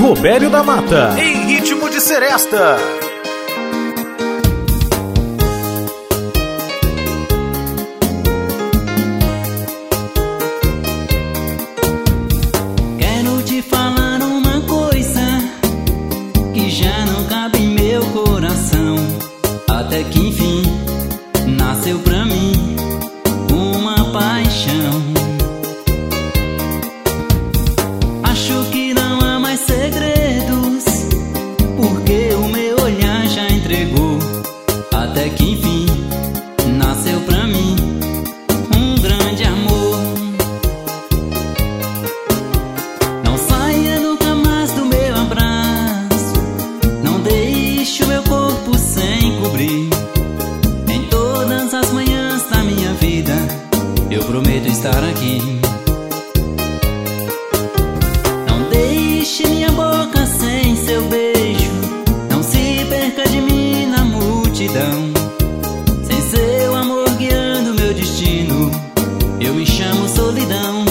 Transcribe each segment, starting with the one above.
Robério da Mata, em ritmo de seresta. Quero te falar uma coisa que já não cabe em meu coração. Até que enfim nasceu pra mim uma paixão. Acho que não há mais segredos, porque o meu olhar já entregou. Até que enfim nasceu pra mim um grande amor. Não saia nunca mais do meu abraço, não deixe o meu corpo sem cobrir. Em todas as manhãs da minha vida eu prometo estar aqui. Não deixe minha boca sem seu beijo, não se perca de mim na multidão. Sem seu amor guiando meu destino, eu me chamo solidão.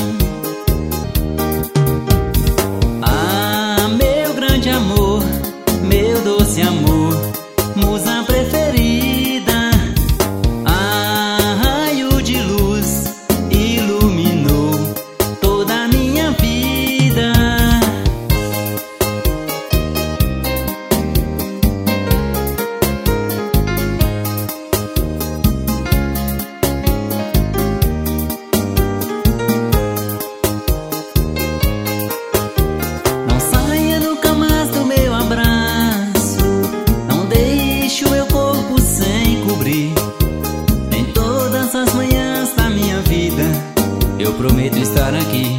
Ah, meu grande amor, meu doce amor, musa preferida. Ah, raio de luz iluminou toda a minha vida. Não saia nunca mais do meu abraço, não deixe o meu corpo sem cobrir. Em todas as manhãs da minha vida eu prometo estar aqui.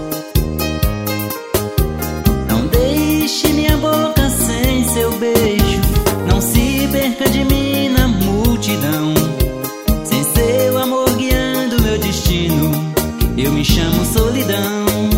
Não deixe minha boca sem seu beijo, não se perca de mim na multidão. Sem seu amor guiando meu destino, eu me chamo solidão.